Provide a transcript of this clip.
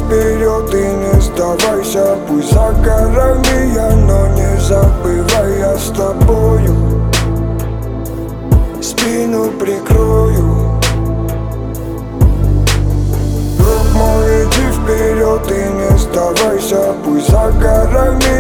вперед и не сдавайся. Пусть за горами я, но не забывай, я с тобою спину прикрою. Друг мой, иди вперед и не сдавайся. Пусть за горами